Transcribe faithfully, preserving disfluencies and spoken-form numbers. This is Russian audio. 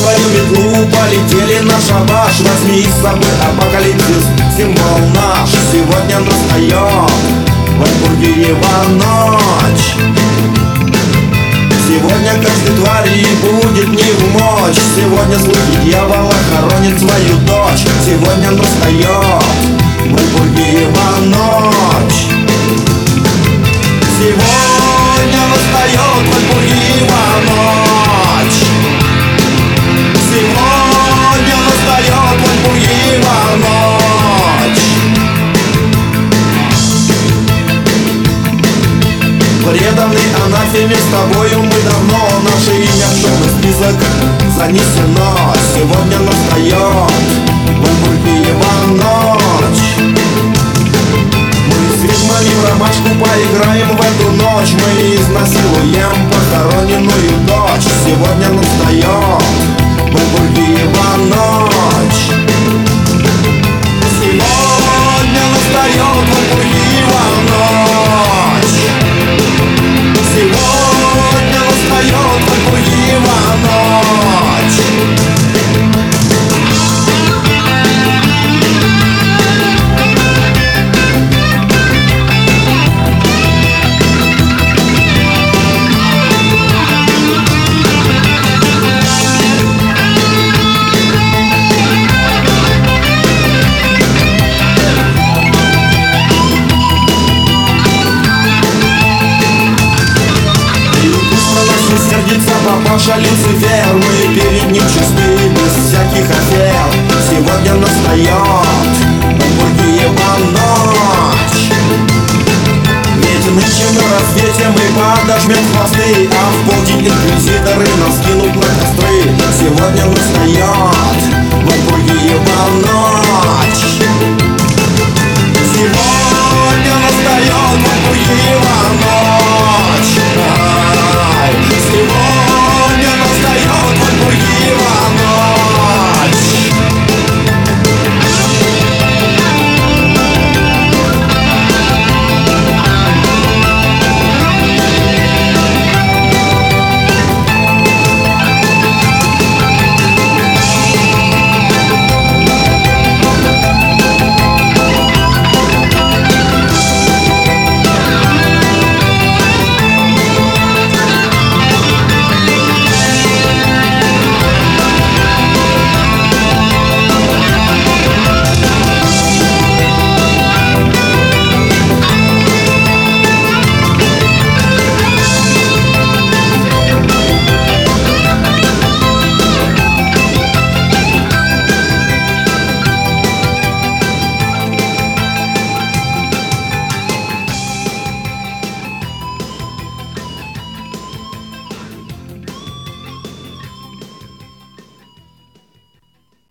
свою метлу, полетели на шабаш. Возьми с собой апокалипсис, символ наш. Сегодня настает в Альбургиева ночь. Сегодня каждой твари будет не в мочь. Сегодня слуги дьявола хоронит свою дочь. Сегодня настает в Альбургиева ночь. Сегодня настает в Альбургиева ночь. Сегодня настает в Альбургиева ночь. Преданный анафеме, с тобою мы давно. Наше имя в черный список занесено. Сегодня настает в Альбургиева ночь. Мы с ведьмами в ромашку поиграем в эту ночь. Мы изнасилуем похороненную дочь. Сегодня настает в Альбургиева ночь. Сегодня настает в Альбургиева ночь. Сегодня настает в Альбургиева ночь. Папаша Люцифер, мы перед ним чисты, без всяких афер. Сегодня настает в Альбургиева ночь. Ведь нынче на рассвете мы подожмем хвосты, а в полдень инквизиторы нас кинут на костры. Сегодня настает в Альбургиева ночь.